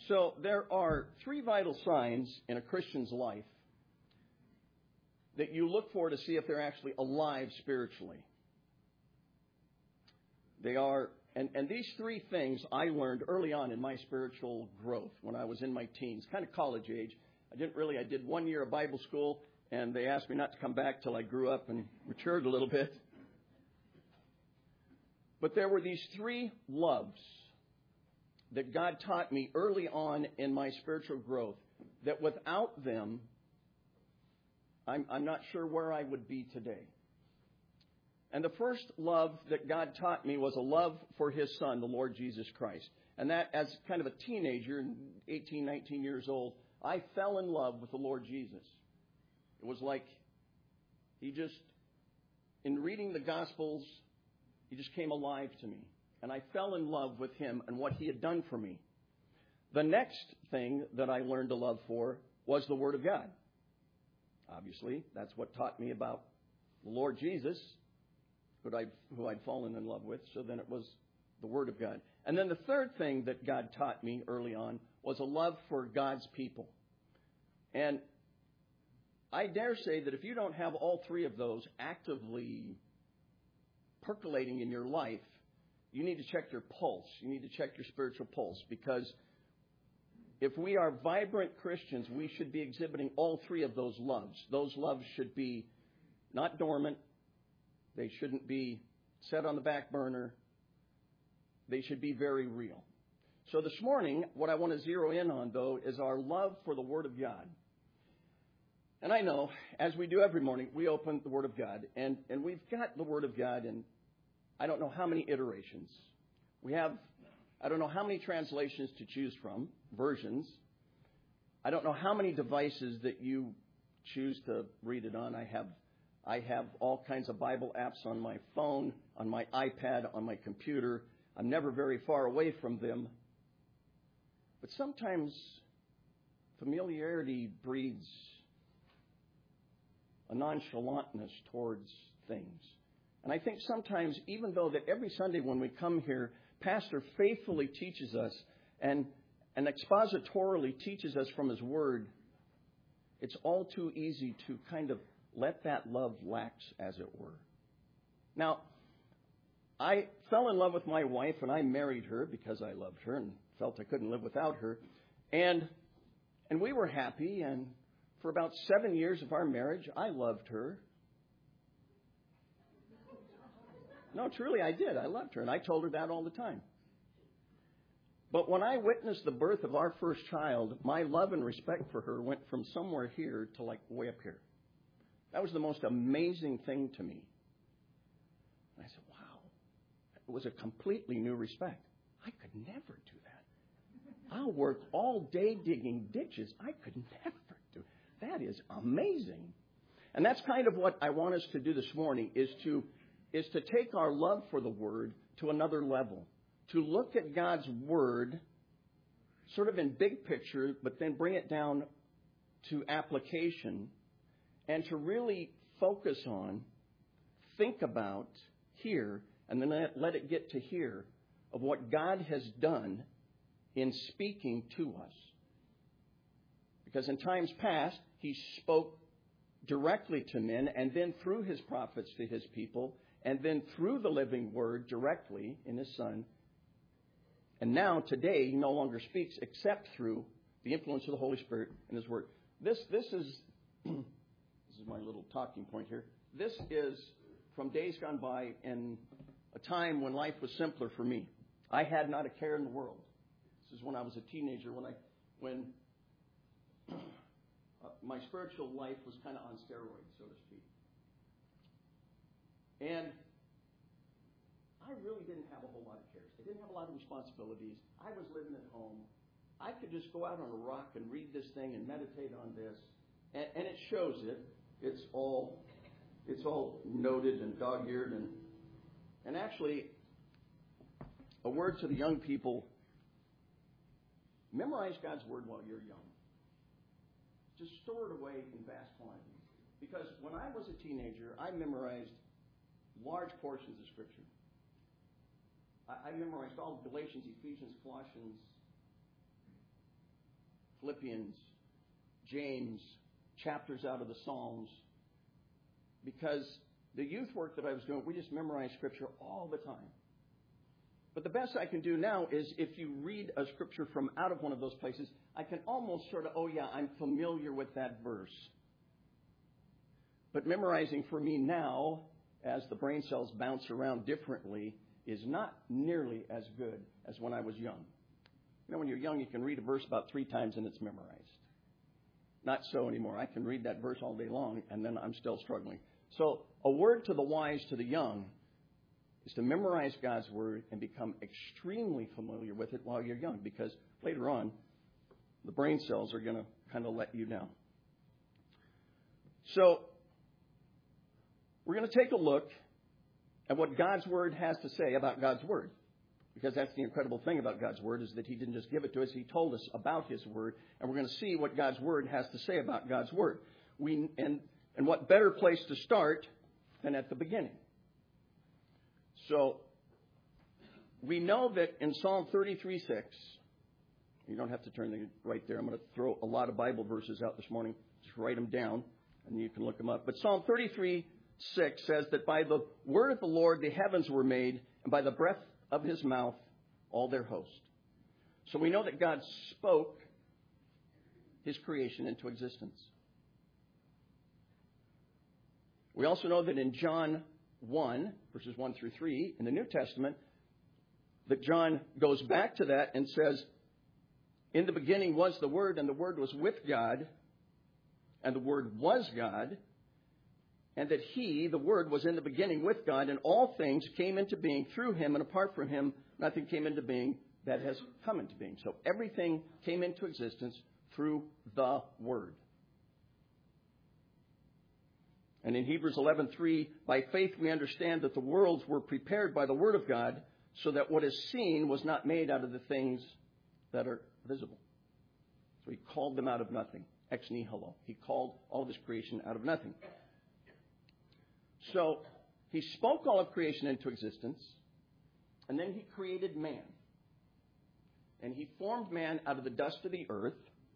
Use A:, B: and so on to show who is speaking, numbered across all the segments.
A: So there are three vital signs in a Christian's life that you look for to see if they're actually alive spiritually. They are, and these three things I learned early on in my spiritual growth when I was in my teens, kind of college age. I did 1 year of Bible school, and they asked me not to come back till I grew up and matured a little bit. But there were these three loves that God taught me early on in my spiritual growth, that without them, I'm not sure where I would be today. And the first love that God taught me was a love for His Son, the Lord Jesus Christ. And that, as kind of a teenager, 18, 19 years old, I fell in love with the Lord Jesus. It was like in reading the Gospels, He just came alive to me. And I fell in love with Him and what He had done for me. The next thing that I learned to love for was the Word of God. Obviously, that's what taught me about the Lord Jesus, who I'd fallen in love with. So then it was the Word of God. And then the third thing that God taught me early on was a love for God's people. And I dare say that if you don't have all three of those actively percolating in your life, you need to check your pulse. You need to check your spiritual pulse, because if we are vibrant Christians, we should be exhibiting all three of those loves. Those loves should be not dormant. They shouldn't be set on the back burner. They should be very real. So this morning, what I want to zero in on, though, is our love for the Word of God. And I know, as we do every morning, we open the Word of God, and we've got the Word of God in I don't know how many iterations. We have, I don't know how many translations to choose from, versions. I don't know how many devices that you choose to read it on. I have all kinds of Bible apps on my phone, on my iPad, on my computer. I'm never very far away from them. But sometimes familiarity breeds a nonchalantness towards things. And I think sometimes, even though that every Sunday when we come here, Pastor faithfully teaches us and expositorily teaches us from his Word, it's all too easy to kind of let that love lax, as it were. Now, I fell in love with my wife, and I married her because I loved her and felt I couldn't live without her. And we were happy, and for about 7 years of our marriage, I loved her. No, truly, I did. I loved her, and I told her that all the time. But when I witnessed the birth of our first child, my love and respect for her went from somewhere here to like way up here. That was the most amazing thing to me. And I said, wow, it was a completely new respect. I could never do that. I'll work all day digging ditches. I could never do it. That is amazing. And that's kind of what I want us to do this morning, is to take our love for the Word to another level. To look at God's Word sort of in big picture, but then bring it down to application, and to really focus on, think about, hear, and then let it get to hear of what God has done in speaking to us. Because in times past, He spoke directly to men, and then through His prophets to His people, and then through the living Word directly in His Son. And now, today, He no longer speaks except through the influence of the Holy Spirit in His Word. This is my little talking point here. This is from days gone by in a time when life was simpler for me. I had not a care in the world. This is when I was a teenager, when my spiritual life was kind of on steroids, so to speak. And I really didn't have a whole lot of cares. I didn't have a lot of responsibilities. I was living at home. I could just go out on a rock and read this thing and meditate on this. And it shows it. It's all noted and dog-eared. And actually, a word to the young people: memorize God's Word while you're young. Just store it away in vast quantities. Because when I was a teenager, I memorized large portions of Scripture. I memorized all Galatians, Ephesians, Colossians, Philippians, James, chapters out of the Psalms, because the youth work that I was doing, we just memorized Scripture all the time. But the best I can do now is if you read a Scripture from out of one of those places, I can almost sort of, oh yeah, I'm familiar with that verse. But memorizing for me now, as the brain cells bounce around differently, is not nearly as good as when I was young. You know, when you're young, you can read a verse about 3 times and it's memorized. Not so anymore. I can read that verse all day long, and then I'm still struggling. So a word to the wise, to the young, is to memorize God's Word and become extremely familiar with it while you're young, because later on, the brain cells are going to kind of let you down. So we're going to take a look at what God's Word has to say about God's Word. Because that's the incredible thing about God's Word, is that He didn't just give it to us, He told us about His Word. And we're going to see what God's Word has to say about God's Word. And what better place to start than at the beginning? So, we know that in Psalm 33:6, you don't have to turn right there. I'm going to throw a lot of Bible verses out this morning. Just write them down, and you can look them up. But Psalm 33:6 says that by the word of the Lord the heavens were made, and by the breath of His mouth all their host. So we know that God spoke His creation into existence. We also know that in John 1, verses 1 through 3, in the New Testament, that John goes back to that and says, in the beginning was the Word, and the Word was with God, and the Word was God, and that He, the Word, was in the beginning with God, and all things came into being through Him, and apart from Him, nothing came into being that has come into being. So everything came into existence through the Word. And in Hebrews 11:3, by faith we understand that the worlds were prepared by the Word of God, so that what is seen was not made out of the things that are visible. So He called them out of nothing, ex nihilo. He called all of His creation out of nothing. So He spoke all of creation into existence, and then He created man. And He formed man out of the dust of the earth.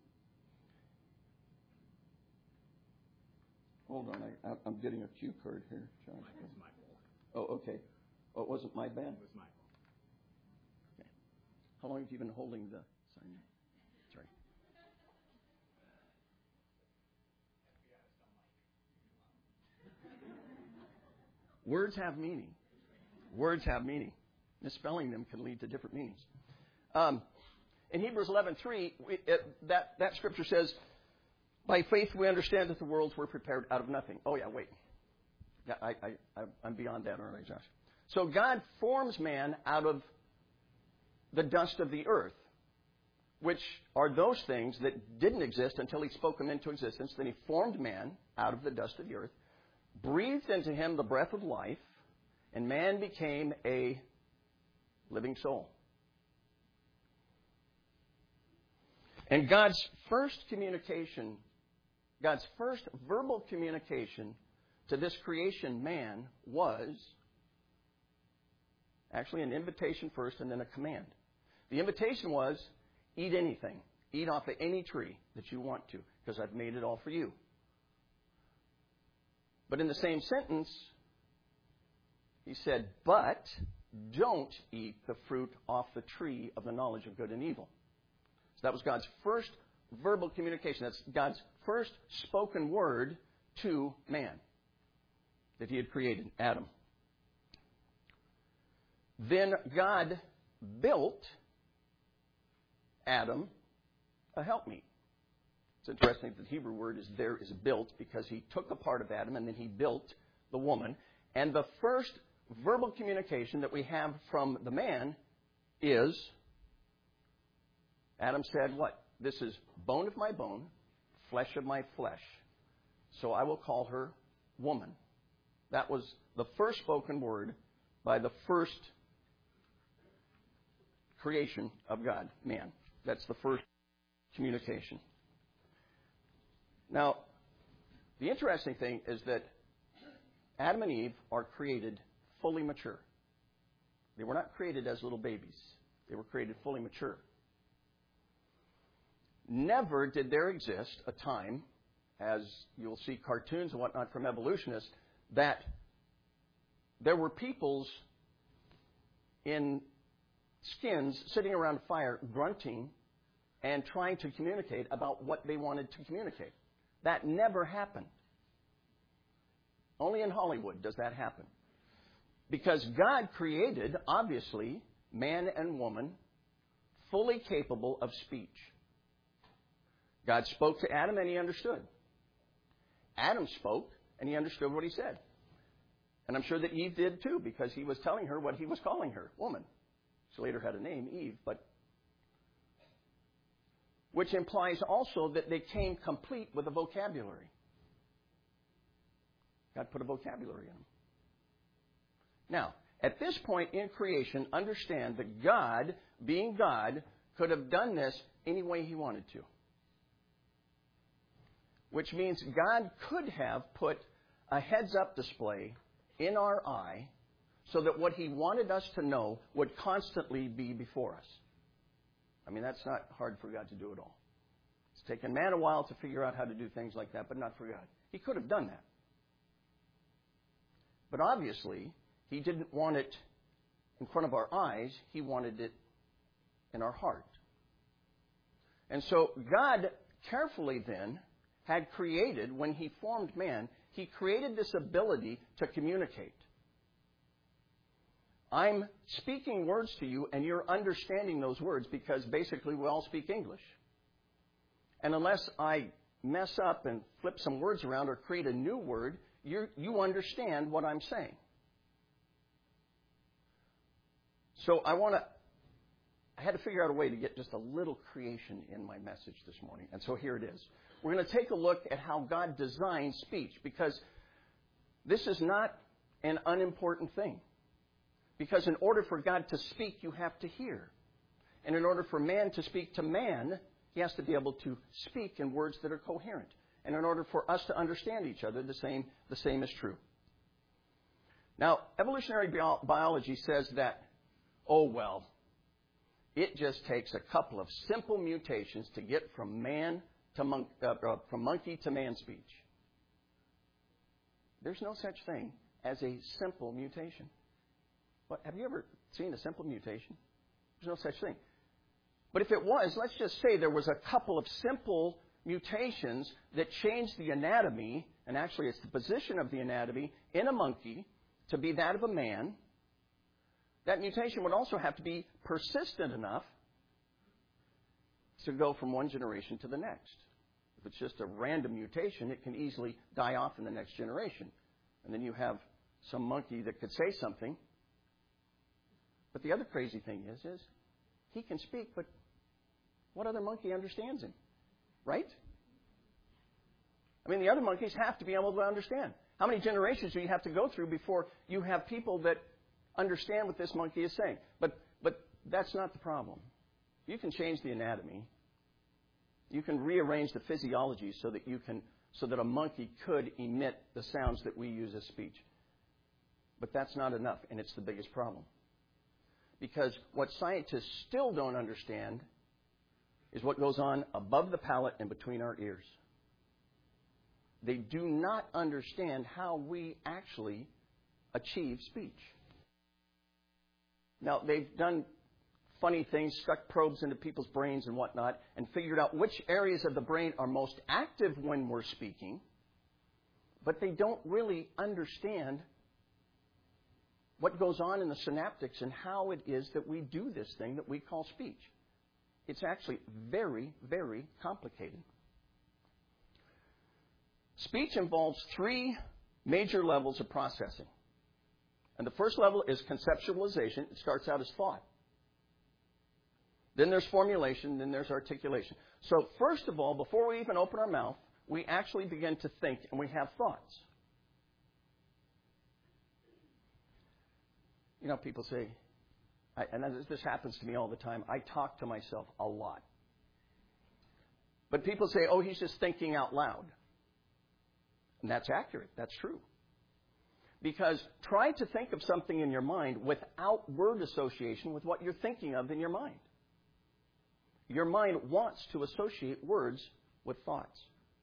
A: Hold on, I'm getting a cue card here, John.
B: It's my fault.
A: Oh, okay. Oh, it wasn't my bad?
B: It was my fault.
A: Okay. How long have you been holding the sign? Sorry. Words have meaning. Words have meaning. Misspelling them can lead to different meanings. In Hebrews 11:3, that scripture says, by faith we understand that the worlds were prepared out of nothing. Oh, yeah, wait. Yeah, I'm beyond that, aren't I, Josh? So God forms man out of the dust of the earth, which are those things that didn't exist until He spoke them into existence. Then He formed man out of the dust of the earth, breathed into him the breath of life, and man became a living soul. And God's first communication, God's first verbal communication to this creation man was actually an invitation first and then a command. The invitation was, eat anything. Eat off of any tree that you want to, because I've made it all for you. But in the same sentence, He said, but don't eat the fruit off the tree of the knowledge of good and evil. So that was God's first verbal communication. That's God's first spoken word to man that He had created, Adam. Then God built Adam a helpmeet. It's interesting that the Hebrew word is built, because He took a part of Adam and then He built the woman. And the first verbal communication that we have from the man is, Adam said, what? This is bone of my bone, flesh of my flesh. So I will call her woman. That was the first spoken word by the first creation of God, man. That's the first communication. Now, the interesting thing is that Adam and Eve are created fully mature. They were not created as little babies. They were created fully mature. never did there exist a time, as you'll see cartoons and whatnot from evolutionists, that there were peoples in skins sitting around a fire grunting and trying to communicate about what they wanted to communicate. That never happened. Only in Hollywood does that happen. Because God created, obviously, man and woman fully capable of speech. God spoke to Adam and he understood. Adam spoke and he understood what he said. And I'm sure that Eve did too, because he was telling her what he was calling her, woman. She later had a name, Eve, but which implies also that they came complete with a vocabulary. God put a vocabulary in them. Now, at this point in creation, understand that God, being God, could have done this any way he wanted to. Which means God could have put a heads-up display in our eye so that what he wanted us to know would constantly be before us. I mean, that's not hard for God to do at all. It's taken man a while to figure out how to do things like that, but not for God. He could have done that. But obviously, he didn't want it in front of our eyes. He wanted it in our heart. And so God carefully then had created, when he formed man, he created this ability to communicate. I'm speaking words to you, and you're understanding those words because basically we all speak English. And unless I mess up and flip some words around or create a new word, you understand what I'm saying. So I had to figure out a way to get just a little creation in my message this morning. And so here it is. We're going to take a look at how God designed speech, because this is not an unimportant thing. Because in order for God to speak, you have to hear. And in order for man to speak to man, he has to be able to speak in words that are coherent. And in order for us to understand each other, the same is true. Now, evolutionary biology says that, it just takes a couple of simple mutations to get from from monkey to man speech. There's no such thing as a simple mutation. But have you ever seen a simple mutation? There's no such thing. But if it was, let's just say there was a couple of simple mutations that changed the anatomy, and actually it's the position of the anatomy in a monkey to be that of a man. That mutation would also have to be persistent enough to go from one generation to the next. If it's just a random mutation, it can easily die off in the next generation. And then you have some monkey that could say something. But the other crazy thing is he can speak, but what other monkey understands him? Right? I mean, the other monkeys have to be able to understand. How many generations do you have to go through before you have people that understand what this monkey is saying? But that's not the problem. You can change the anatomy. You can rearrange the physiology so that a monkey could emit the sounds that we use as speech. But that's not enough, and it's the biggest problem. Because what scientists still don't understand is what goes on above the palate and between our ears. They do not understand how we actually achieve speech. Now, they've done funny things, stuck probes into people's brains and whatnot, and figured out which areas of the brain are most active when we're speaking, but they don't really understand what goes on in the synaptics and how it is that we do this thing that we call speech. It's actually very, very complicated. Speech involves three major levels of processing. And the first level is conceptualization. It starts out as thought. Then there's formulation, then there's articulation. So first of all, before we even open our mouth, we actually begin to think and we have thoughts. You know, people say, and this happens to me all the time, I talk to myself a lot. But people say, he's just thinking out loud. And that's accurate. That's true. Because try to think of something in your mind without word association with what you're thinking of in your mind. your mind wants to associate words with thoughts.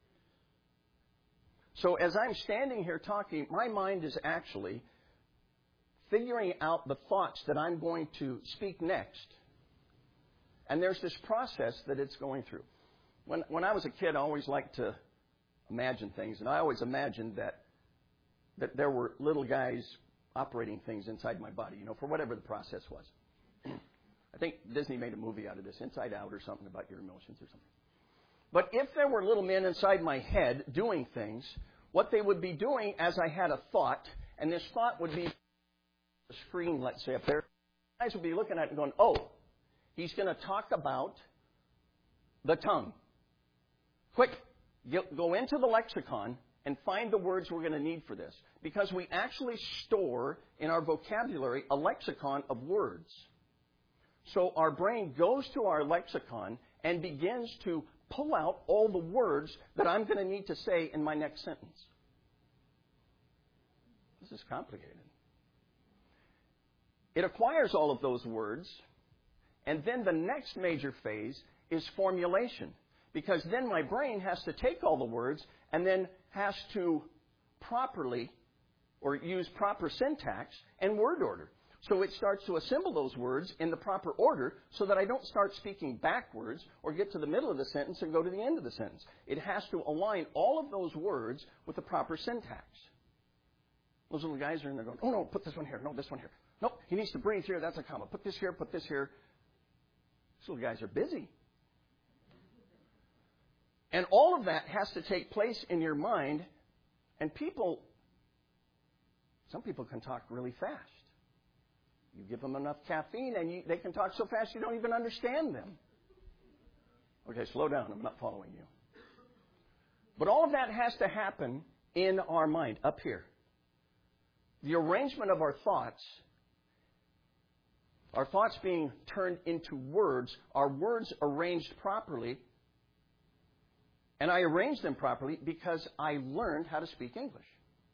A: So as I'm standing here talking, my mind is actually figuring out the thoughts that I'm going to speak next. And there's this process that it's going through. When I was a kid, I always liked to imagine things. And I always imagined that there were little guys operating things inside my body, for whatever the process was. I think Disney made a movie out of this, Inside Out or something about your emotions or something. But if there were little men inside my head doing things, what they would be doing as I had a thought, and this thought would be the screen, let's say, up there, guys would be looking at it and going, oh, he's going to talk about the tongue. Quick, go into the lexicon and find the words we're going to need for this. Because we actually store in our vocabulary a lexicon of words. So our brain goes to our lexicon and begins to pull out all the words that I'm going to need to say in my next sentence. This is complicated. It acquires all of those words, and then the next major phase is formulation. Because then my brain has to take all the words and then has to properly or use proper syntax and word order. So it starts to assemble those words in the proper order so that I don't start speaking backwards or get to the middle of the sentence and go to the end of the sentence. It has to align all of those words with the proper syntax. Those little guys are in there going, oh, no, put this one here. No, this one here. No, he needs to breathe here. That's a comma. Put this here. Put this here. These little guys are busy. And all of that has to take place in your mind. And some people can talk really fast. You give them enough caffeine and they can talk so fast you don't even understand them. Okay, slow down. I'm not following you. But all of that has to happen in our mind, up here. The arrangement of our thoughts being turned into words, our words arranged properly. And I arranged them properly because I learned how to speak English.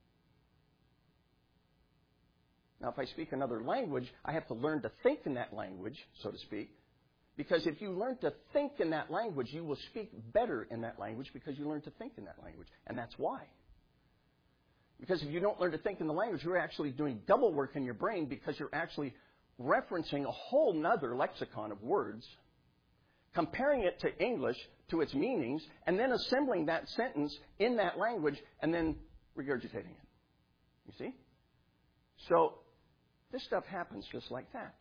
A: Now, if I speak another language, I have to learn to think in that language, so to speak. Because if you learn to think in that language, you will speak better in that language because you learn to think in that language. And that's why. Because if you don't learn to think in the language, you're actually doing double work in your brain because you're actually referencing a whole nother lexicon of words, comparing it to English, to its meanings, and then assembling that sentence in that language and then regurgitating it. You see? So, this stuff happens just like that.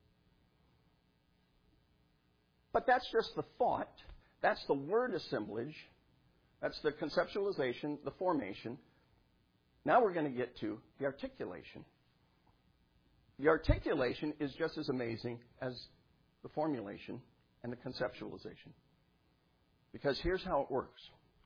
A: But that's just the thought. That's the word assemblage. That's the conceptualization, the formation. Now we're going to get to the articulation. The articulation is just as amazing as the formulation and the conceptualization. Because here's how it works.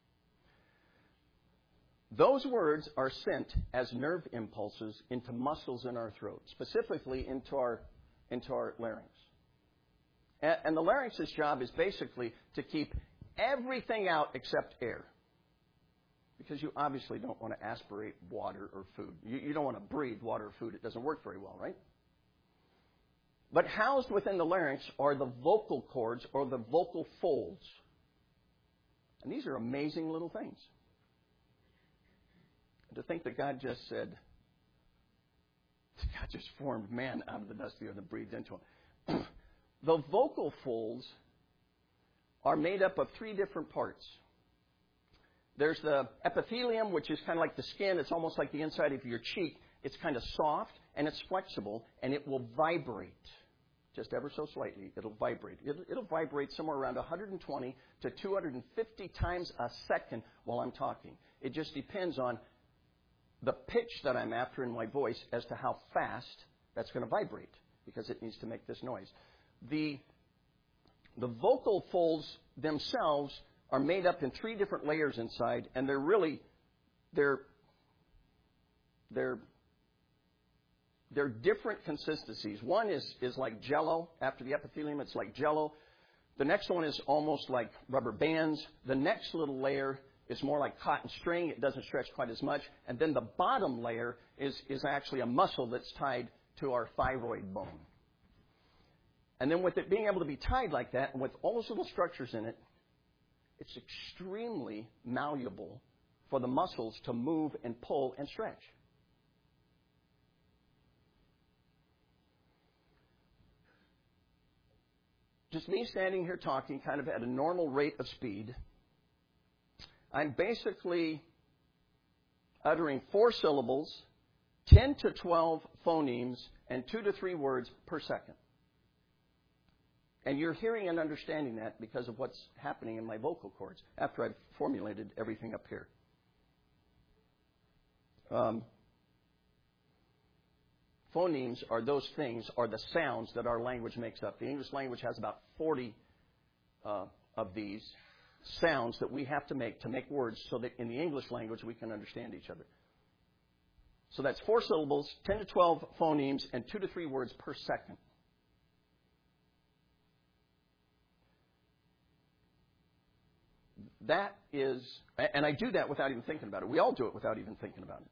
A: Those words are sent as nerve impulses into muscles in our throat, specifically into our larynx. And the larynx's job is basically to keep everything out except air. Because you obviously don't want to aspirate water or food. You don't want to breathe water or food. It doesn't work very well, right? But housed within the larynx are the vocal cords or the vocal folds. And these are amazing little things. To think that God just formed man out of the dust of the earth and breathed into him. The vocal folds are made up of three different parts. There's the epithelium, which is kind of like the skin. It's almost like the inside of your cheek. It's kind of soft and it's flexible and it will vibrate. Just ever so slightly, it'll vibrate. It'll vibrate somewhere around 120 to 250 times a second while I'm talking. It just depends on the pitch that I'm after in my voice as to how fast that's going to vibrate, because it needs to make this noise. The vocal folds themselves are made up in three different layers inside, and they're different consistencies. One is like Jell-O. After the epithelium, it's like Jell-O. The next one is almost like rubber bands. The next little layer is more like cotton string. It doesn't stretch quite as much. And then the bottom layer is actually a muscle that's tied to our thyroid bone. And then with it being able to be tied like that, and with all those little structures in it, it's extremely malleable for the muscles to move and pull and stretch. Just me standing here talking kind of at a normal rate of speed, I'm basically uttering 4 syllables, 10 to 12 phonemes, and 2 to 3 words per second. And you're hearing and understanding that because of what's happening in my vocal cords after I've formulated everything up here. Phonemes are those things, are the sounds that our language makes up. The English language has about 40 of these sounds that we have to make words so that in the English language we can understand each other. So that's 4 syllables, 10 to 12 phonemes, and 2 to 3 words per second. That is, and I do that without even thinking about it. We all do it without even thinking about it.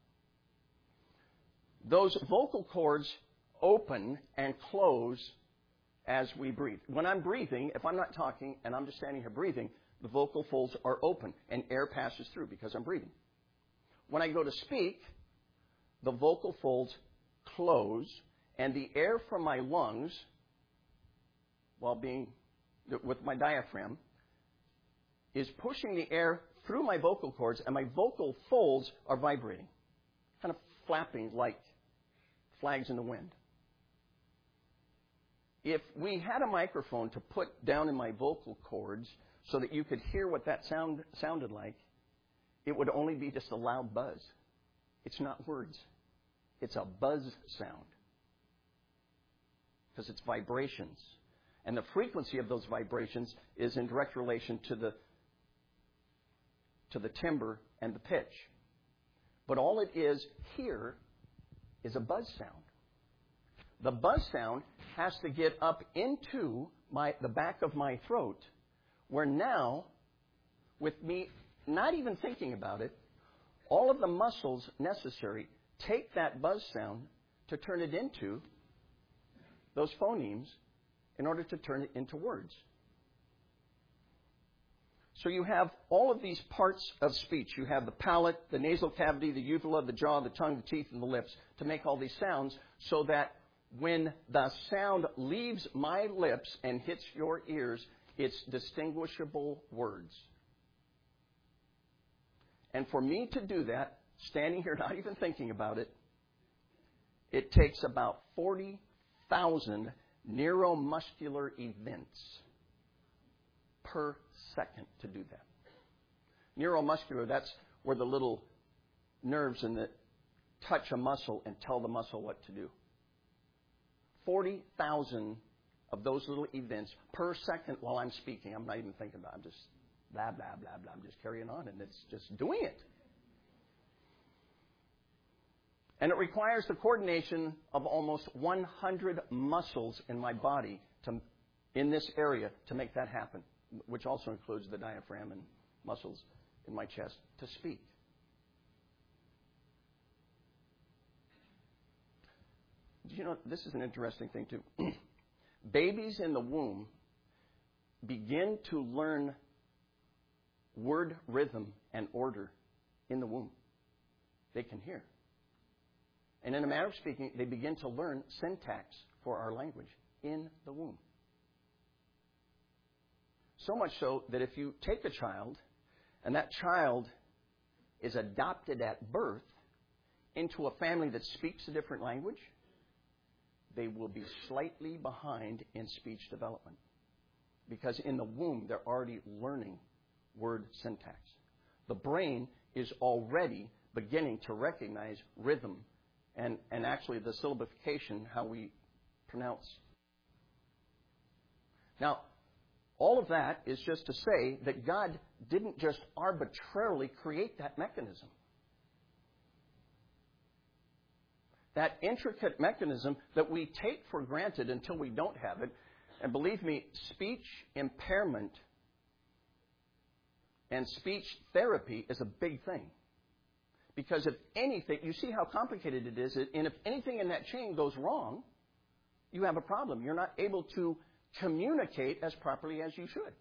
A: Those vocal cords open and close as we breathe. When I'm breathing, if I'm not talking and I'm just standing here breathing, the vocal folds are open and air passes through because I'm breathing. When I go to speak, the vocal folds close and the air from my lungs, with my diaphragm, is pushing the air through my vocal cords, and my vocal folds are vibrating, kind of flapping like flags in the wind. If we had a microphone to put down in my vocal cords so that you could hear what that sounded like, it would only be just a loud buzz. It's not words. It's a buzz sound because it's vibrations. And the frequency of those vibrations is in direct relation to the timbre and the pitch. But all it is here is a buzz sound. The buzz sound has to get up into the back of my throat, where now, with me not even thinking about it, all of the muscles necessary take that buzz sound to turn it into those phonemes in order to turn it into words. So you have all of these parts of speech. You have the palate, the nasal cavity, the uvula, the jaw, the tongue, the teeth, and the lips to make all these sounds so that when the sound leaves my lips and hits your ears, it's distinguishable words. And for me to do that, standing here not even thinking about it, it takes about 40,000 neuromuscular events per second to do that. Neuromuscular, that's where the little nerves in it touch a muscle and tell the muscle what to do. 40,000 of those little events per second while I'm speaking. I'm not even thinking about it. I'm just blah, blah, blah, blah. I'm just carrying on, and it's just doing it. And it requires the coordination of almost 100 muscles in my body in this area to make that happen, which also includes the diaphragm and muscles in my chest to speak. You know, this is an interesting thing, too. Babies in the womb begin to learn word rhythm and order in the womb. They can hear. And in a matter of speaking, they begin to learn syntax for our language in the womb. So much so that if you take a child and that child is adopted at birth into a family that speaks a different language, they will be slightly behind in speech development. Because in the womb, they're already learning word syntax. The brain is already beginning to recognize rhythm and actually the syllabification, how we pronounce. Now, all of that is just to say that God didn't just arbitrarily create that mechanism. That intricate mechanism that we take for granted until we don't have it. And believe me, speech impairment and speech therapy is a big thing. Because if anything, you see how complicated it is, and if anything in that chain goes wrong, you have a problem. You're not able to communicate as properly as you should.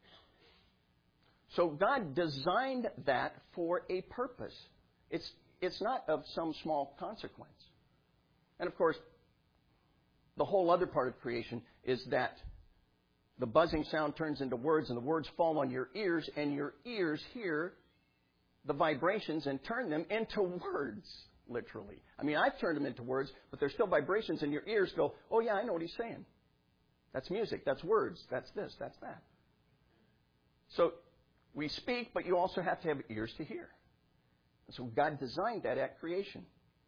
A: So God designed that for a purpose. It's not of some small consequence. And of course, the whole other part of creation is that the buzzing sound turns into words, and the words fall on your ears, and your ears hear the vibrations and turn them into words, literally. I mean, I've turned them into words, but there's still vibrations, and your ears go, oh, yeah, I know what he's saying. That's music. That's words. That's this. That's that. So we speak, but you also have to have ears to hear. And so God designed that at creation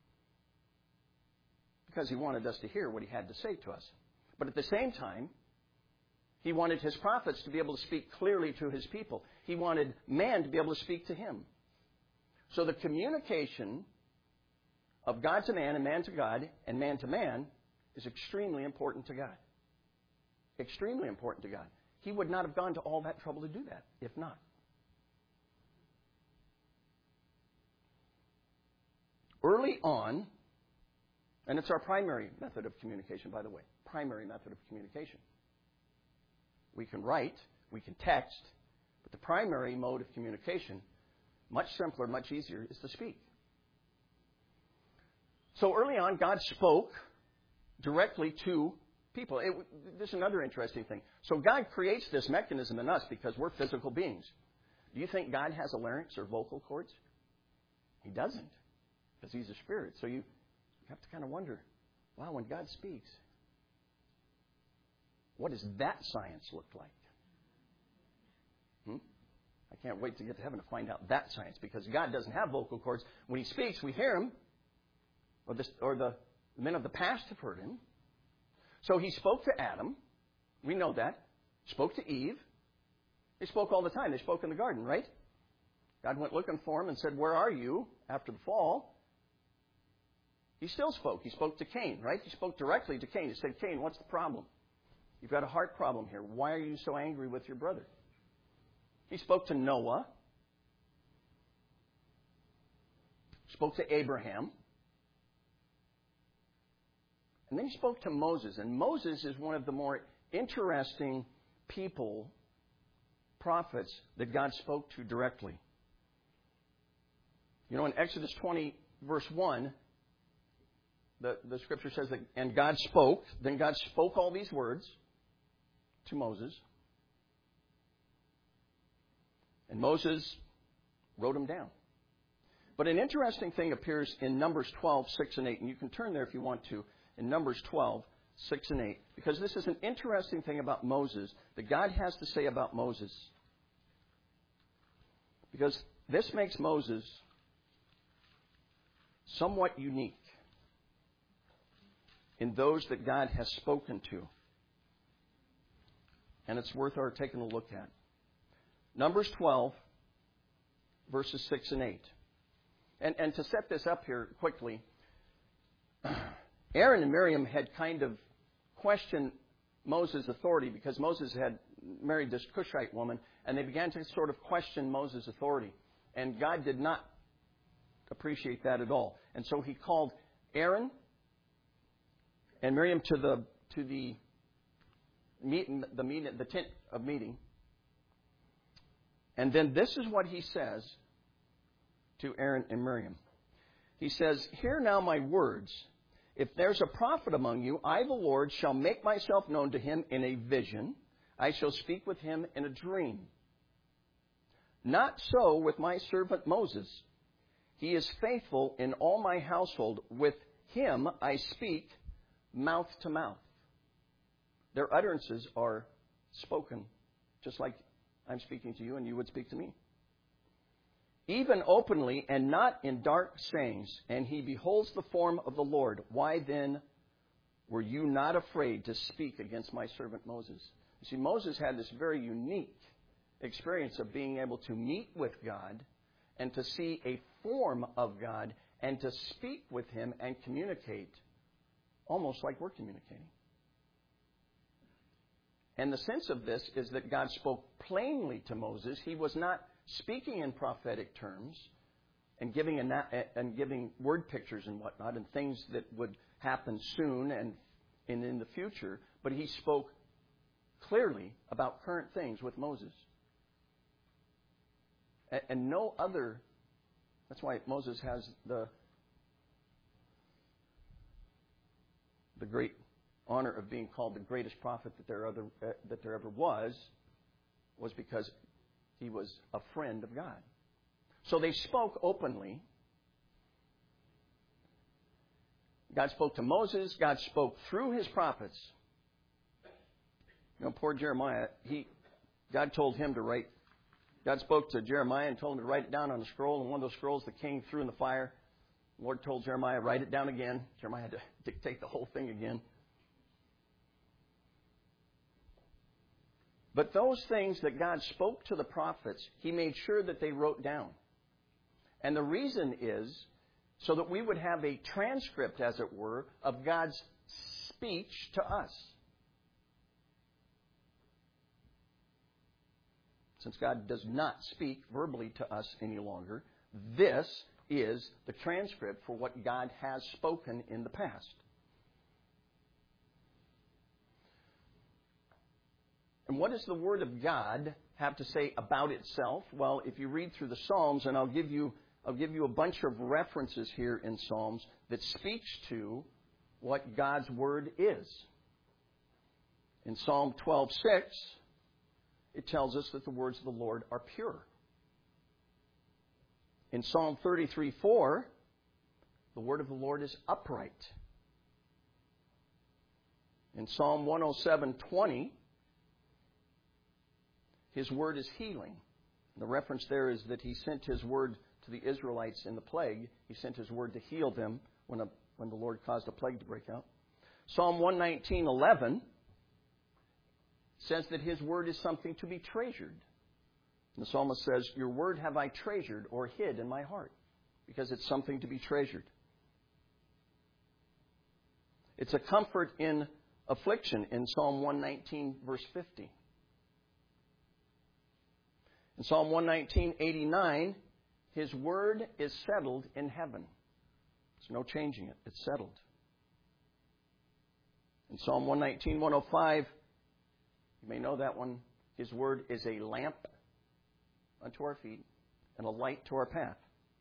A: because he wanted us to hear what he had to say to us. But at the same time, he wanted his prophets to be able to speak clearly to his people. He wanted man to be able to speak to him. So the communication of God to man and man to God and man to man is extremely important to God. Extremely important to God. He would not have gone to all that trouble to do that, if not. Early on, and it's our primary method of communication, by the way, primary method of communication. We can write, we can text, but the primary mode of communication, much simpler, much easier, is to speak. So early on, God spoke directly to people. This is another interesting thing. So God creates this mechanism in us because we're physical beings. Do you think God has a larynx or vocal cords? He doesn't, because he's a spirit. So you have to kind of wonder, wow, when God speaks, what does that science look like? I can't wait to get to heaven to find out that science, because God doesn't have vocal cords. When he speaks, we hear him, or the men of the past have heard him. So he spoke to Adam. We know that. Spoke to Eve. They spoke all the time. They spoke in the garden, right? God went looking for him and said, where are you? After the fall, he still spoke. He spoke to Cain, right? He spoke directly to Cain. He said, Cain, what's the problem? You've got a heart problem here. Why are you so angry with your brother? He spoke to Noah. Spoke to Abraham. And then he spoke to Moses. And Moses is one of the more interesting people, prophets, that God spoke to directly. You know, in Exodus 20, verse 1, the scripture says that, and God spoke. Then God spoke all these words to Moses. And Moses wrote them down. But an interesting thing appears in Numbers 12, 6 and 8. And you can turn there if you want to. In Numbers 12, 6 and 8. Because this is an interesting thing about Moses that God has to say about Moses. Because this makes Moses somewhat unique in those that God has spoken to. And it's worth our taking a look at. Numbers 12, verses 6 and 8. And to set this up here quickly, Aaron and Miriam had kind of questioned Moses' authority because Moses had married this Cushite woman, and they began to sort of question Moses' authority. And God did not appreciate that at all. And so he called Aaron and Miriam to the tent of meeting. And then this is what he says to Aaron and Miriam. He says, hear now my words. If there's a prophet among you, I, the Lord, shall make myself known to him in a vision. I shall speak with him in a dream. Not so with my servant Moses. He is faithful in all my household. With him I speak mouth to mouth. Their utterances are spoken, just like I'm speaking to you and you would speak to me. Even openly and not in dark sayings, and he beholds the form of the Lord. Why then were you not afraid to speak against my servant Moses? You see, Moses had this very unique experience of being able to meet with God and to see a form of God and to speak with him and communicate almost like we're communicating. And the sense of this is that God spoke plainly to Moses. He was not speaking in prophetic terms and giving word pictures and whatnot and things that would happen soon and in the future, but he spoke clearly about current things with Moses. And no other, that's why Moses has the great honor of being called the greatest prophet that there ever was because he was a friend of God. So they spoke openly. God spoke to Moses. God spoke through his prophets. You know, poor Jeremiah, God told him to write. God spoke to Jeremiah and told him to write it down on a scroll. And one of those scrolls, the king threw in the fire. The Lord told Jeremiah, write it down again. Jeremiah had to dictate the whole thing again. But those things that God spoke to the prophets, he made sure that they wrote down. And the reason is so that we would have a transcript, as it were, of God's speech to us. Since God does not speak verbally to us any longer, this is the transcript for what God has spoken in the past. And what does the Word of God have to say about itself? Well, if you read through the Psalms, and I'll give you a bunch of references here in Psalms that speaks to what God's Word is. In Psalm 12:6, it tells us that the words of the Lord are pure. In Psalm 33:4, the word of the Lord is upright. In Psalm 107:20, his word is healing. The reference there is that he sent his word to the Israelites in the plague. He sent his word to heal them when the Lord caused a plague to break out. Psalm 119:11 says that his word is something to be treasured. And the psalmist says, your word have I treasured or hid in my heart, because it's something to be treasured. It's a comfort in affliction in Psalm 119, verse 50. In Psalm 119:89, his word is settled in heaven. There's no changing it. It's settled. In Psalm 119:105, you may know that one. His word is a lamp unto our feet and a light to our path.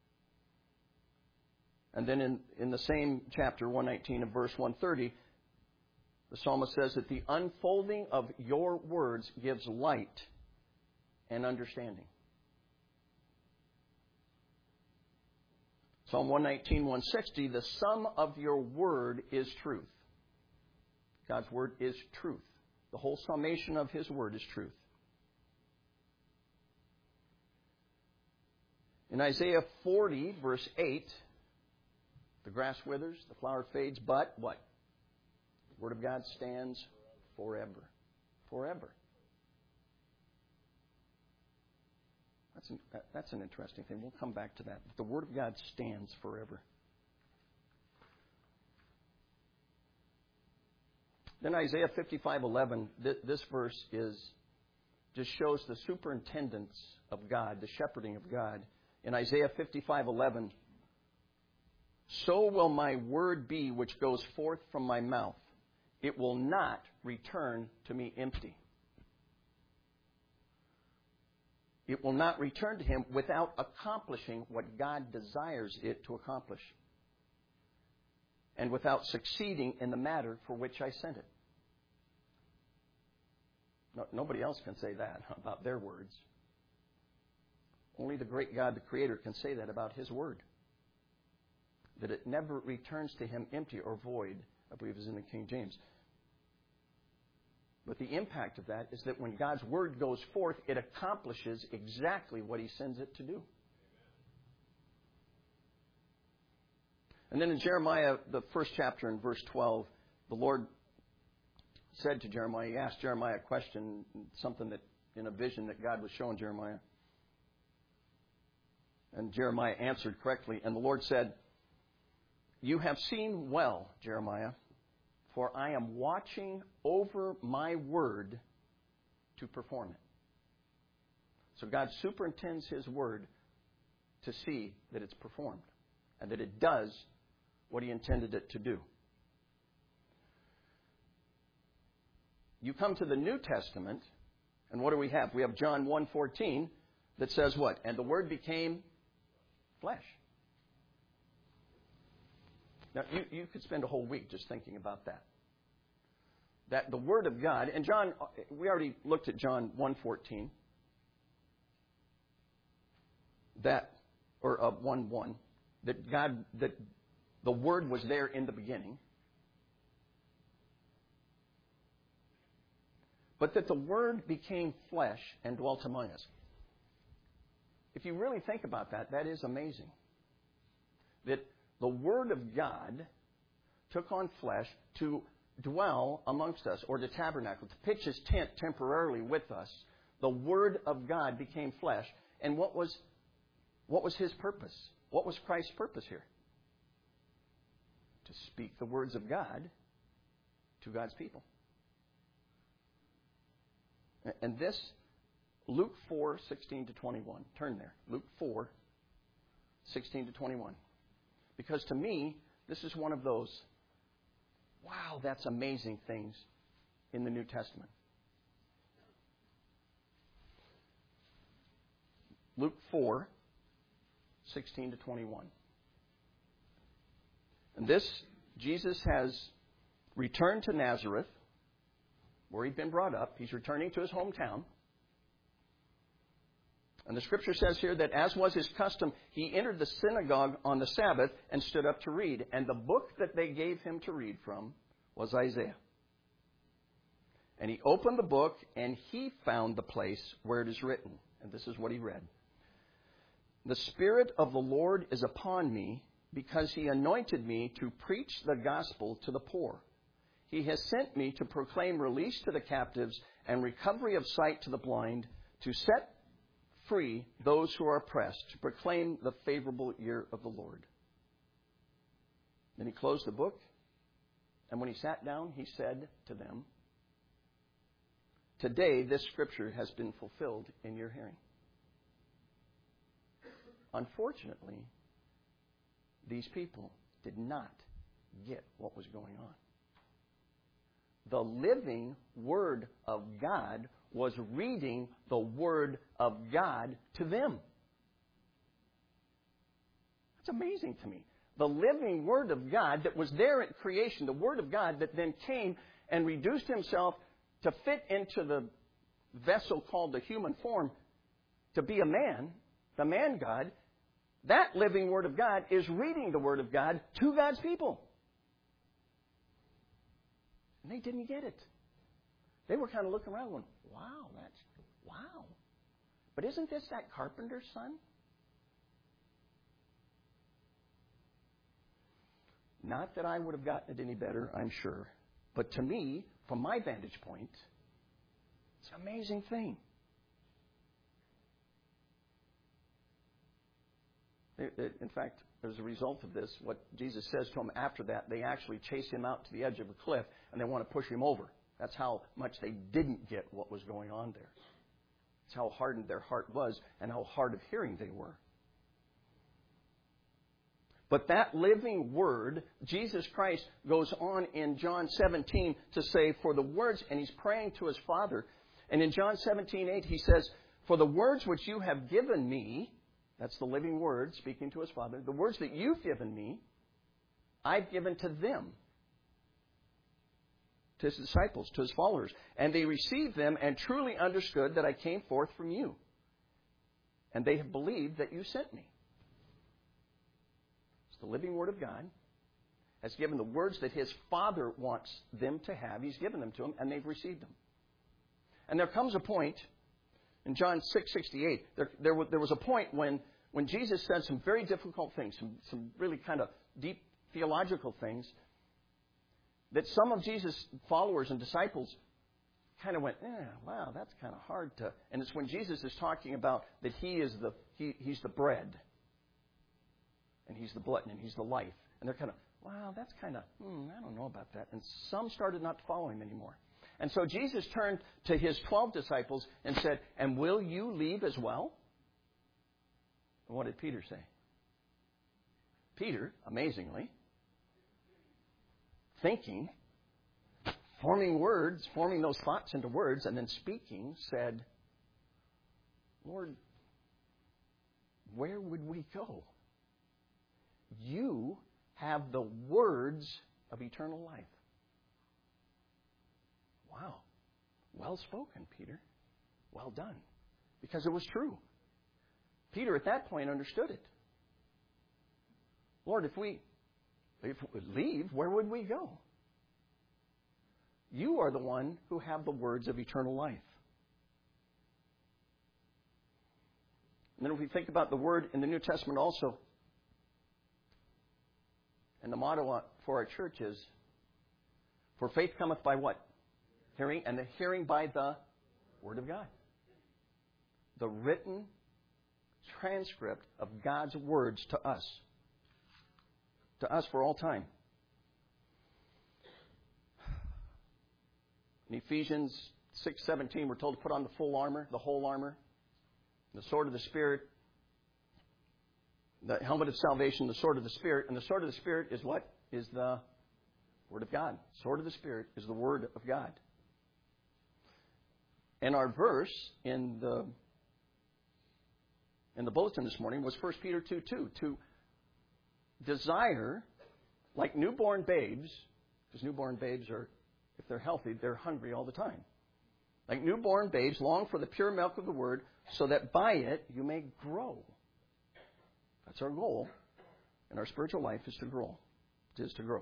A: And then in the same chapter, 119 and verse 130, the psalmist says that the unfolding of your words gives light and understanding. Psalm 119:160, the sum of your word is truth. God's word is truth. The whole summation of his word is truth. In Isaiah 40, verse 8, the grass withers, the flower fades, but what? The word of God stands forever. Forever. That's an interesting thing. We'll come back to that. The word of God stands forever. Then Isaiah 55:11, this verse just shows the superintendence of God, the shepherding of God. In Isaiah 55:11, so will my word be which goes forth from my mouth. It will not return to me empty. It will not return to him without accomplishing what God desires it to accomplish, and without succeeding in the matter for which I sent it. No, nobody else can say that about their words. Only the great God, the Creator, can say that about his word. That it never returns to him empty or void, I believe is in the King James. But the impact of that is that when God's word goes forth, it accomplishes exactly what he sends it to do. And then in Jeremiah, the first chapter in verse 12, the Lord said to Jeremiah, he asked Jeremiah a question, something that in a vision that God was showing Jeremiah. And Jeremiah answered correctly. And the Lord said, you have seen well, Jeremiah, for I am watching over my word to perform it. So God superintends his word to see that it's performed and that it does what he intended it to do. you come to the New Testament, and what do we have? We have John 1:14 that says what? And the Word became flesh. Now, you could spend a whole week just thinking about that. That the Word of God, and John, we already looked at John 1:14, or 1:1, that the Word was there in the beginning, but that the Word became flesh and dwelt among us. If you really think about that, that is amazing. That the Word of God took on flesh to dwell amongst us, or to tabernacle, to pitch His tent temporarily with us. The Word of God became flesh. And what was His purpose? What was Christ's purpose here? To speak the words of God to God's people. And this, Luke 4:16-21. Turn there. Luke 4:16-21. Because to me, this is one of those, wow, that's amazing things in the New Testament. Luke 4:16-21. And this, Jesus has returned to Nazareth, where he'd been brought up. He's returning to his hometown. And the Scripture says here that as was his custom, he entered the synagogue on the Sabbath and stood up to read. And the book that they gave him to read from was Isaiah. And he opened the book and he found the place where it is written. And this is what he read. The Spirit of the Lord is upon me because he anointed me to preach the gospel to the poor. He has sent me to proclaim release to the captives and recovery of sight to the blind, to set free those who are oppressed, to proclaim the favorable year of the Lord. Then he closed the book, and when he sat down, he said to them, today this Scripture has been fulfilled in your hearing. Unfortunately, these people did not get what was going on. The living Word of God was reading the Word of God to them. That's amazing to me. The living Word of God that was there at creation, the Word of God that then came and reduced himself to fit into the vessel called the human form, to be a man, the man God, that living Word of God is reading the Word of God to God's people. And they didn't get it. They were kind of looking around going, wow. But isn't this that carpenter's son? Not that I would have gotten it any better, I'm sure. But to me, from my vantage point, it's an amazing thing. In fact, as a result of this, what Jesus says to them after that, they actually chase him out to the edge of a cliff and they want to push him over. That's how much they didn't get what was going on there. It's how hardened their heart was and how hard of hearing they were. But that living Word, Jesus Christ goes on in John 17 to say, for the words, and he's praying to his Father. And in John 17:8, he says, for the words which you have given me, that's the living Word speaking to his Father, the words that you've given me, I've given to them, to his disciples, to his followers. And they received them and truly understood that I came forth from you. And they have believed that you sent me. The living Word of God has given the words that his Father wants them to have. He's given them to them, and they've received them. And there comes a point, in John 6:68, there was a point when Jesus said some very difficult things, some really kind of deep theological things, that some of Jesus' followers and disciples kind of went, wow, that's kind of hard to... And it's when Jesus is talking about that he's the bread. And he's the blood, and he's the life. And they're kind of, wow, that's kind of, I don't know about that. And some started not to follow him anymore. And so Jesus turned to his 12 disciples and said, and will you leave as well? And what did Peter say? Peter, amazingly, thinking forming words, forming those thoughts into words, and then speaking, said, Lord, where would we go? You have the words of eternal life. Wow. Well spoken, Peter. Well done. Because it was true. Peter at that point understood it. Lord, if we leave, where would we go? You are the one who have the words of eternal life. And then if we think about the word in the New Testament also, and the motto for our church is, for faith cometh by what? Hearing, and the hearing by the Word of God. The written transcript of God's words to us. To us for all time. In Ephesians 6:17, we're told to put on the full armor, the whole armor, the sword of the Spirit, the helmet of salvation, the sword of the Spirit. And the sword of the Spirit is what? Is the Word of God. Sword of the Spirit is the Word of God. And our verse in the bulletin this morning was 1 Peter 2:2, to desire, like newborn babes, because newborn babes are, if they're healthy, they're hungry all the time. Like newborn babes, long for the pure milk of the Word, so that by it you may grow. That's our goal. And our spiritual life is to grow. It is to grow.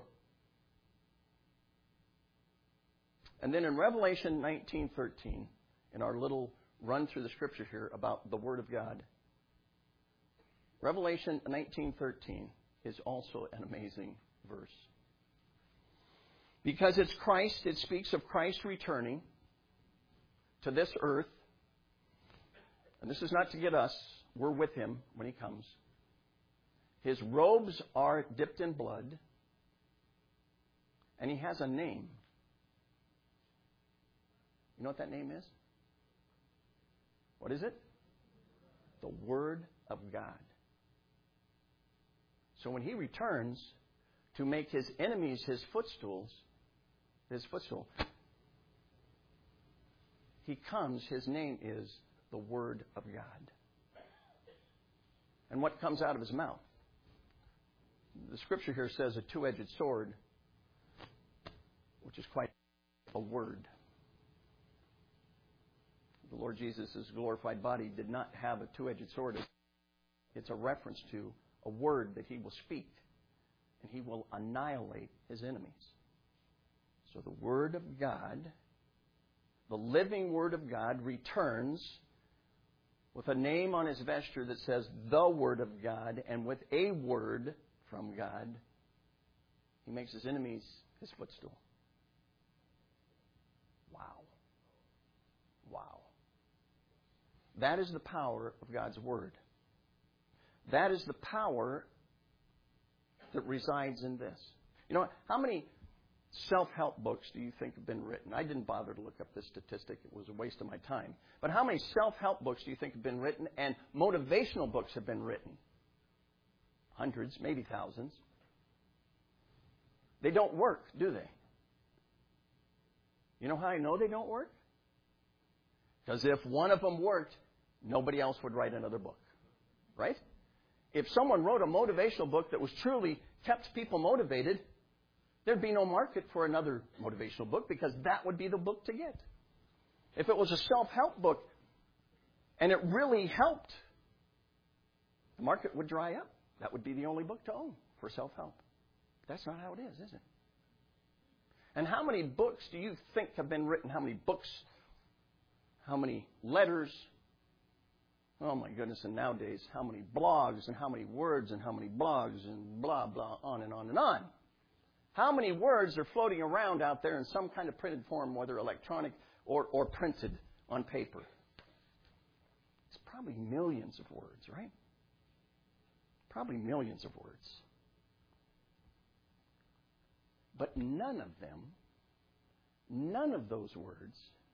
A: And then in Revelation 19:13, in our little run through the Scripture here about the Word of God, Revelation 19:13 is also an amazing verse. Because it's Christ, it speaks of Christ returning to this earth. And this is not to get us. We're with Him when He comes. His robes are dipped in blood. And He has a name. You know what that name is? What is it? The Word of God. So when He returns to make His enemies His footstool, He comes, His name is the Word of God. And what comes out of His mouth? The Scripture here says a two-edged sword, which is quite a word. The Lord Jesus' glorified body did not have a two-edged sword. It's a reference to a word that He will speak, and He will annihilate His enemies. So the Word of God, the living Word of God, returns with a name on His vesture that says, the Word of God, and with a word from God, He makes His enemies His footstool. Wow. Wow. That is the power of God's Word. That is the power that resides in this. You know, how many self-help books do you think have been written? I didn't bother to look up this statistic. It was a waste of my time. But how many self-help books do you think have been written and motivational books have been written? Hundreds, maybe thousands. They don't work, do they? You know how I know they don't work? Because if one of them worked, nobody else would write another book. Right? If someone wrote a motivational book that was truly kept people motivated, there'd be no market for another motivational book because that would be the book to get. If it was a self-help book and it really helped, the market would dry up. That would be the only book to own for self-help. That's not how it is it? And how many books do you think have been written? How many books? How many letters? Oh my goodness, and nowadays, how many blogs and how many words and how many blogs and blah, blah, on and on and on. How many words are floating around out there in some kind of printed form, whether electronic or printed on paper? It's probably millions of words, right? Probably millions of words. But none of them, none of those words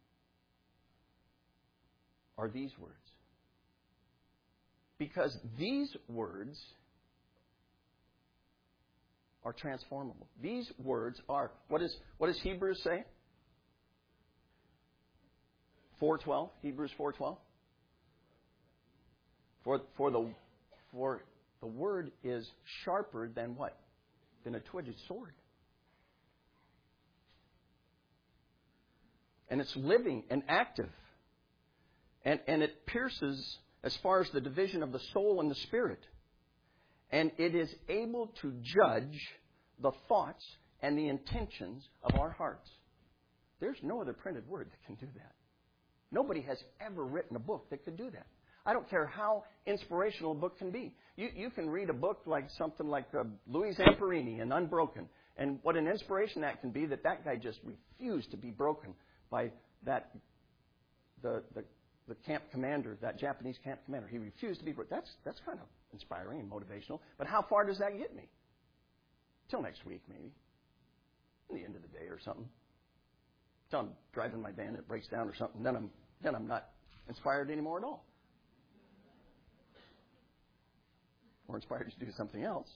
A: are these words. Because these words are transformable. These words are, what does Hebrews say? 4:12, Hebrews 4:12. For the word is sharper than what? Than a two-edged sword. And it's living and active. And it pierces as far as the division of the soul and the spirit. And it is able to judge the thoughts and the intentions of our hearts. There's no other printed word that can do that. Nobody has ever written a book that could do that. I don't care how inspirational a book can be. You can read a book like something like Louis Zamperini and Unbroken. And what an inspiration that can be, that guy just refused to be broken by the camp commander, that Japanese camp commander. He refused to be broken. That's kind of inspiring and motivational. But how far does that get me? Till next week, maybe. In the end of the day or something. Till I'm driving my van, it breaks down or something. Then I'm not inspired anymore at all. Or inspired to do something else.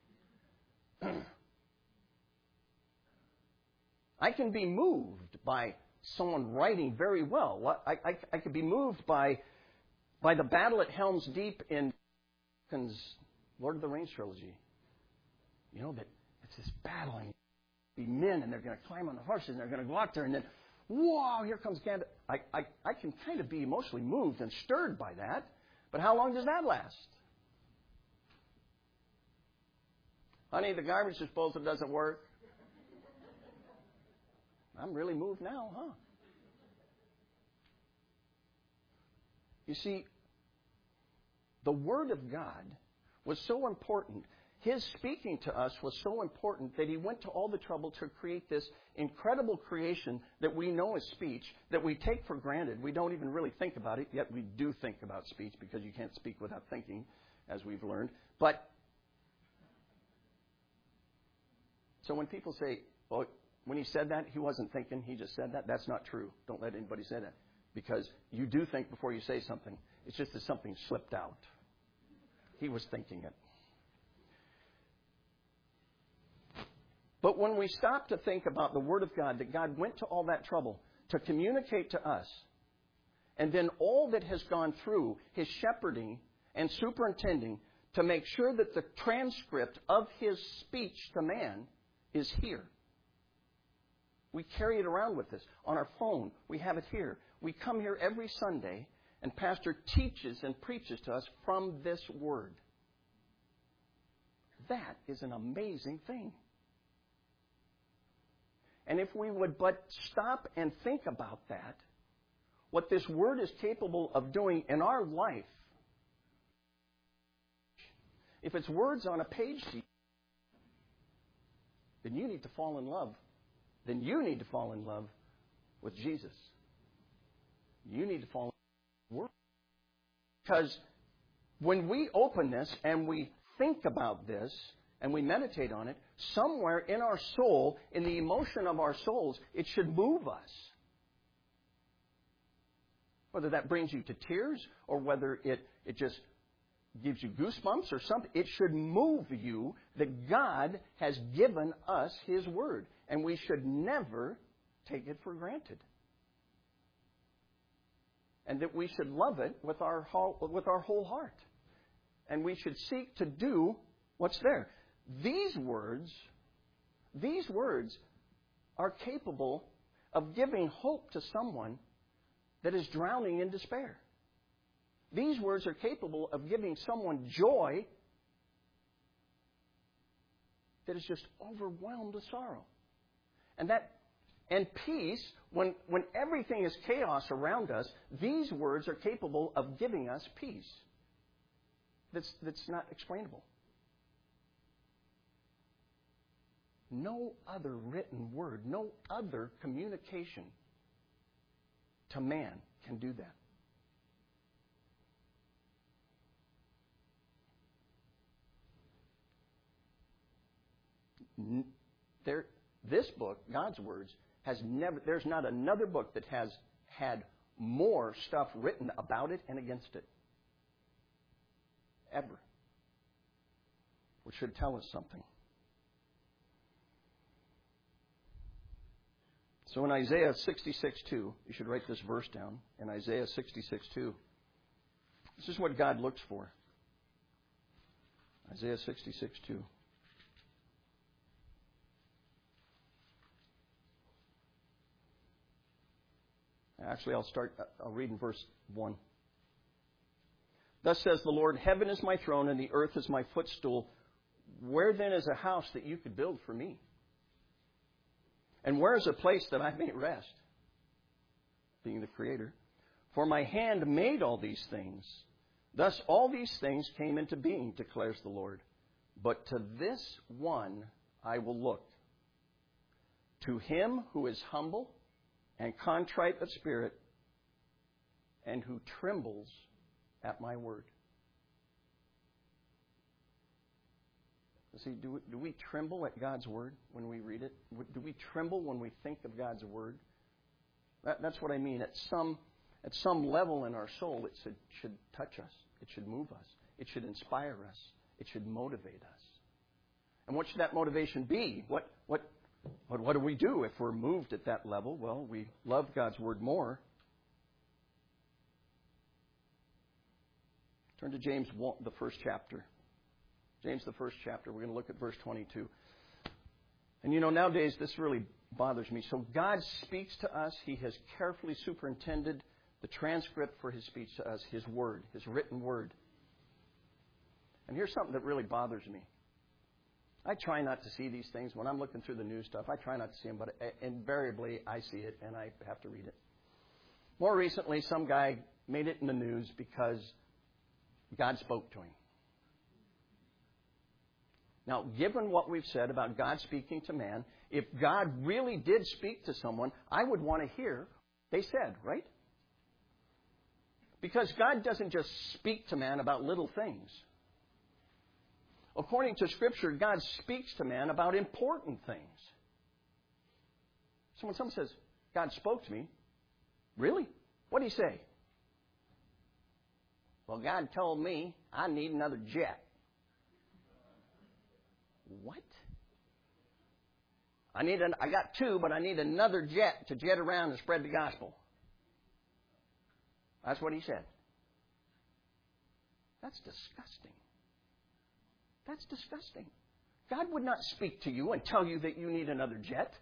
A: I can be moved by someone writing very well. I could be moved by the battle at Helm's Deep in Lord of the Rings trilogy. You know, that it's this battle and be men and they're going to climb on the horses and they're going to go out there and then, whoa, here comes Gandalf. I can kind of be emotionally moved and stirred by that. But how long does that last? Honey, the garbage disposal doesn't work. I'm really moved now, huh? You see, the Word of God was so important. His speaking to us was so important that He went to all the trouble to create this incredible creation that we know as speech, that we take for granted. We don't even really think about it, yet we do think about speech because you can't speak without thinking, as we've learned. But so when people say, well, when He said that, He wasn't thinking, He just said that, that's not true. Don't let anybody say that. Because you do think before you say something. It's just that something slipped out. He was thinking it. But when we stop to think about the Word of God, that God went to all that trouble to communicate to us, and then all that has gone through His shepherding and superintending to make sure that the transcript of His speech to man is here. We carry it around with us. On our phone, we have it here. We come here every Sunday, and Pastor teaches and preaches to us from this Word. That is an amazing thing. And if we would but stop and think about that, what this Word is capable of doing in our life, if it's words on a page sheet, then you need to fall in love. Then you need to fall in love with Jesus. You need to fall in love with the Word. Because when we open this and we think about this and we meditate on it, somewhere in our soul, in the emotion of our souls, it should move us. Whether that brings you to tears or whether it just gives you goosebumps or something, it should move you that God has given us His Word. And we should never take it for granted. And that we should love it with our whole heart. And we should seek to do what's there. These words are capable of giving hope to someone that is drowning in despair. These words are capable of giving someone joy that is just overwhelmed with sorrow. And peace, when everything is chaos around us, these words are capable of giving us peace that's not explainable. No other written word, no other communication to man can do that. This book, God's Words, there's not another book that has had more stuff written about it and against it. Ever. Which should tell us something. So in Isaiah 66:2, you should write this verse down. In Isaiah 66:2, this is what God looks for. Isaiah 66:2. Actually, I'll read in verse 1. Thus says the Lord, heaven is my throne and the earth is my footstool. Where then is a house that you could build for me? And where is a place that I may rest? Being the Creator. For my hand made all these things. Thus all these things came into being, declares the Lord. But to this one I will look. To him who is humble and contrite of spirit, and who trembles at my word. See, do we tremble at God's word when we read it? Do we tremble when we think of God's word? That's what I mean. At some level in our soul, it should touch us. It should move us. It should inspire us. It should motivate us. And what should that motivation be? What do we do if we're moved at that level? Well, we love God's word more. Turn to James 1, the first chapter. James, the first chapter. We're going to look at verse 22. And nowadays this really bothers me. So God speaks to us. He has carefully superintended the transcript for His speech to us, His word, His written word. And here's something that really bothers me. I try not to see these things. When I'm looking through the news stuff, I try not to see them, but invariably I see it and I have to read it. More recently, some guy made it in the news because God spoke to him. Now, given what we've said about God speaking to man, if God really did speak to someone, I would want to hear what they said, right? Because God doesn't just speak to man about little things. According to Scripture, God speaks to man about important things. So when someone says, God spoke to me, really? What did He say? Well, God told me I need another jet. What? I got two, but I need another jet to jet around and spread the gospel. That's what He said. That's disgusting. That's disgusting. God would not speak to you and tell you that you need another jet.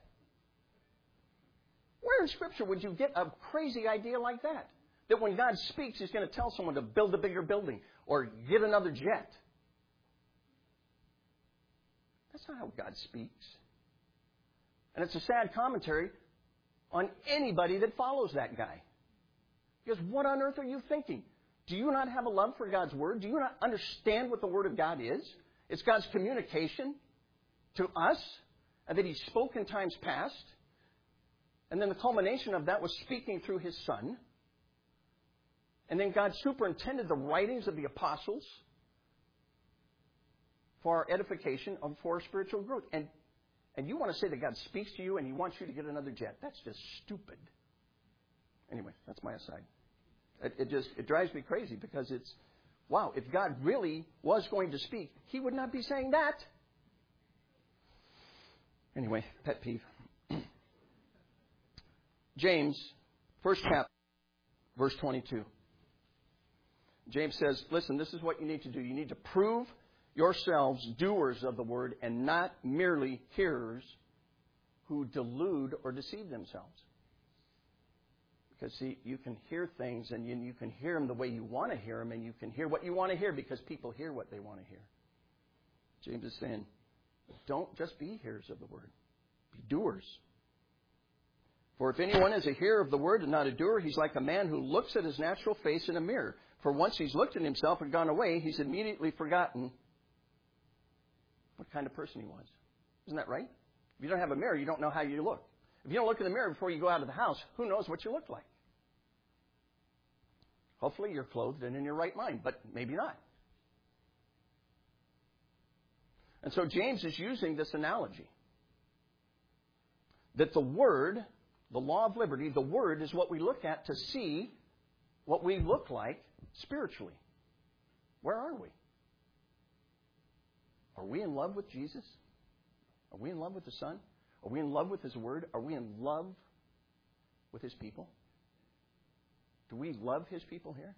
A: Where in Scripture would you get a crazy idea like that? That when God speaks, He's going to tell someone to build a bigger building or get another jet. That's not how God speaks. And it's a sad commentary on anybody that follows that guy. Because what on earth are you thinking? Do you not have a love for God's Word? Do you not understand what the Word of God is? It's God's communication to us, and that He spoke in times past. And then the culmination of that was speaking through His Son. And then God superintended the writings of the apostles for our edification and for our spiritual growth. And you want to say that God speaks to you and He wants you to get another jet. That's just stupid. Anyway, that's my aside. It drives me crazy because it's, wow, if God really was going to speak, He would not be saying that. Anyway, pet peeve. James, first chapter, verse 22. James says, listen, this is what you need to do. You need to prove yourselves doers of the word and not merely hearers who delude or deceive themselves. Because, see, you can hear things and you can hear them the way you want to hear them, and you can hear what you want to hear because people hear what they want to hear. James is saying, don't just be hearers of the word. Be doers. For if anyone is a hearer of the word and not a doer, he's like a man who looks at his natural face in a mirror. For once he's looked at himself and gone away, he's immediately forgotten what kind of person he was. Isn't that right? If you don't have a mirror, you don't know how you look. If you don't look in the mirror before you go out of the house, who knows what you look like? Hopefully you're clothed and in your right mind, but maybe not. And so James is using this analogy. That the Word, the law of liberty, the Word is what we look at to see what we look like spiritually. Where are we? Are we in love with Jesus? Are we in love with the Son? Are we in love with His Word? Are we in love with His people? Do we love His people here?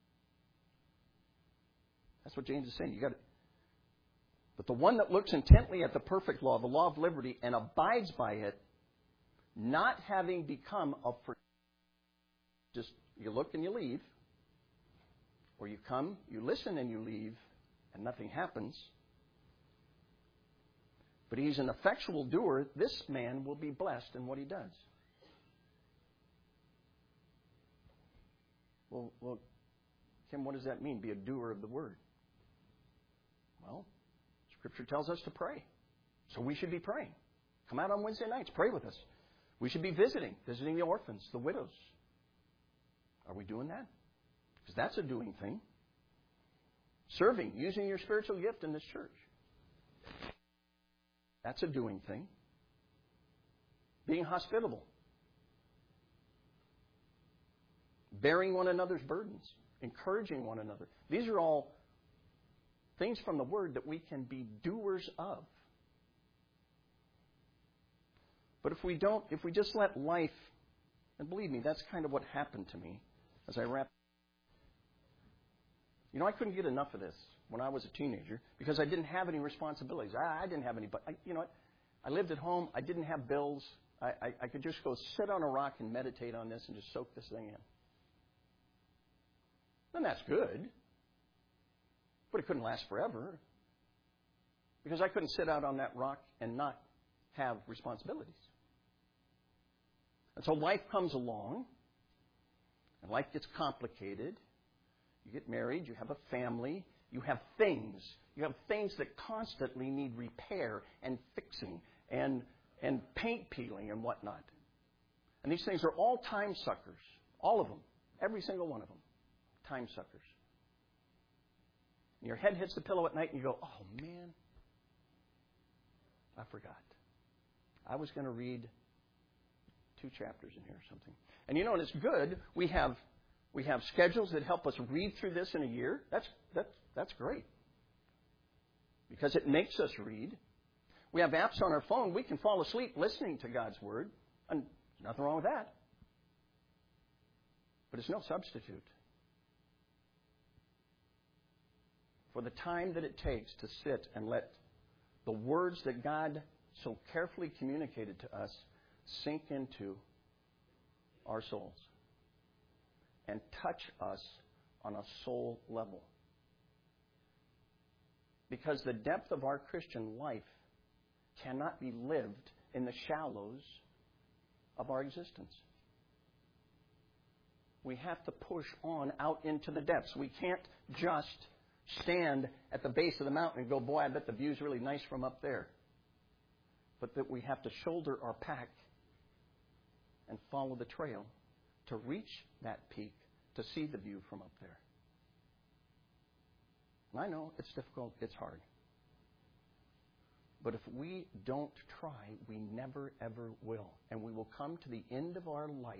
A: That's what James is saying. You got to. But the one that looks intently at the perfect law, the law of liberty, and abides by it, not having become a just you look and you leave, or you come, you listen and you leave, and nothing happens. But he's an effectual doer. This man will be blessed in what he does. Well, Kim, what does that mean? Be a doer of the word. Well, Scripture tells us to pray. So we should be praying. Come out on Wednesday nights. Pray with us. We should be visiting the orphans, the widows. Are we doing that? Because that's a doing thing. Serving, using your spiritual gift in this church. That's a doing thing. Being hospitable. Bearing one another's burdens. Encouraging one another. These are all things from the Word that we can be doers of. But if we just let life, and believe me, that's kind of what happened to me as I wrapped. I couldn't get enough of this when I was a teenager because I didn't have any responsibilities. I didn't have any, but you know what? I lived at home. I didn't have bills. I could just go sit on a rock and meditate on this and just soak this thing in. And that's good. But it couldn't last forever because I couldn't sit out on that rock and not have responsibilities. And so life comes along, and life gets complicated. You get married, you have a family, you have things. You have things that constantly need repair and fixing and paint peeling and whatnot. And these things are all time suckers. All of them. Every single one of them. Time suckers. And your head hits the pillow at night and you go, oh man, I forgot. I was going to read 2 chapters in here or something. And and it's good. We have schedules that help us read through this in a year. That's great. Because it makes us read. We have apps on our phone. We can fall asleep listening to God's Word. And there's nothing wrong with that. But it's no substitute for the time that it takes to sit and let the words that God so carefully communicated to us sink into our souls and touch us on a soul level. Because the depth of our Christian life cannot be lived in the shallows of our existence. We have to push on out into the depths. We can't just stand at the base of the mountain and go, boy, I bet the view's really nice from up there. But that we have to shoulder our pack and follow the trail to reach that peak, to see the view from up there. And I know it's difficult, it's hard. But if we don't try, we never, ever will. And we will come to the end of our life.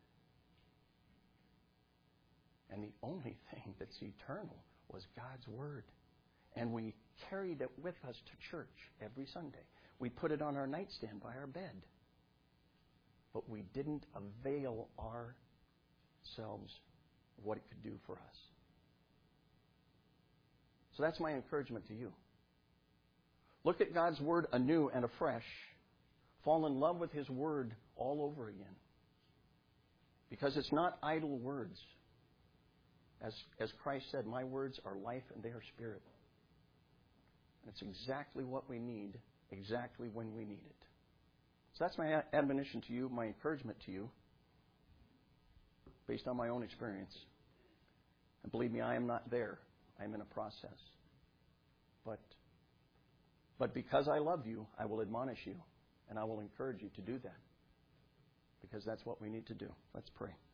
A: And the only thing that's eternal was God's Word. And we carried it with us to church every Sunday. We put it on our nightstand by our bed. But we didn't avail ourselves of what it could do for us. So that's my encouragement to you. Look at God's Word anew and afresh. Fall in love with His Word all over again. Because it's not idle words. As Christ said, my words are life and they are spirit. And it's exactly what we need, exactly when we need it. So that's my admonition to you, my encouragement to you, based on my own experience. And believe me, I am not there. I am in a process. But because I love you, I will admonish you, and I will encourage you to do that. Because that's what we need to do. Let's pray.